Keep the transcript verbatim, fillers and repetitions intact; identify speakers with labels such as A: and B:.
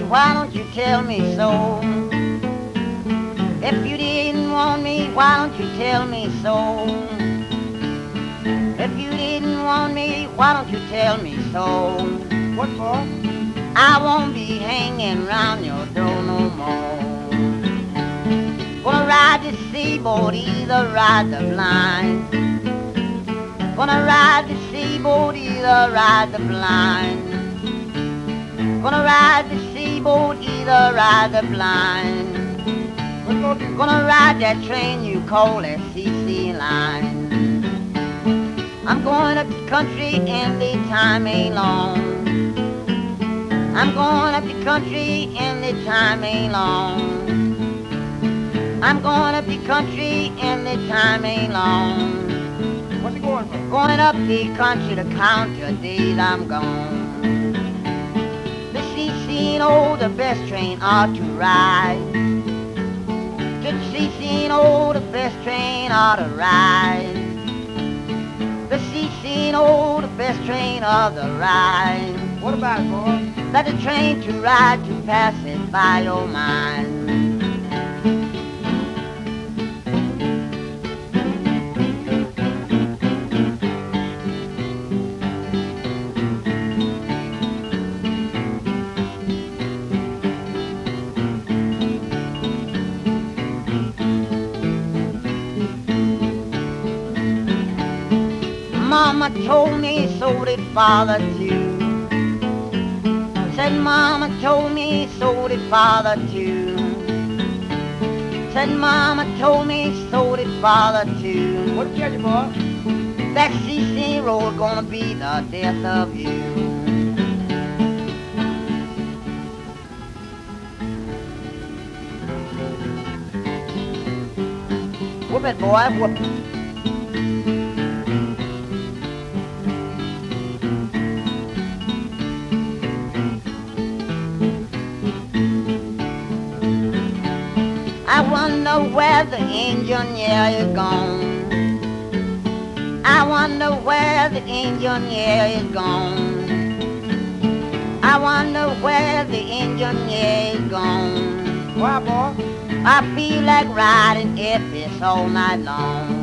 A: why don't you tell me so? If you didn't want me, why don't you tell me so? If you didn't want me, why don't you tell me so?
B: What for?
A: I won't be hanging round your door no more. Gonna ride the seaboat, either ride the blind. Gonna ride the seaboat, either ride the blind. Gonna ride the seaboat, either ride the blind. Gonna ride that train you call that C C line. I'm going up the country and the time ain't long. I'm going up the country and the time ain't long. I'm going up the country and the time ain't long.
B: What's he going for?
A: Going up the country to count your days I'm gone. The C C oh, the best train ought to ride. The C C oh, the best train ought to ride. The C C oh, the best train of the ride.
B: What about it, boy?
A: Let the train to ride to pass it by your mind. Mama told me so did father too. Said mama told me so did father too. Said mama told me so did father too.
B: What tell you, boy?
A: That C C road gonna be the death of you. Whoop it, boy, whoop it. I wonder where the engineer is gone. I wonder where the engineer is gone. I wonder where the engineer is gone.
B: Why, boy?
A: I feel like riding if it's all night long.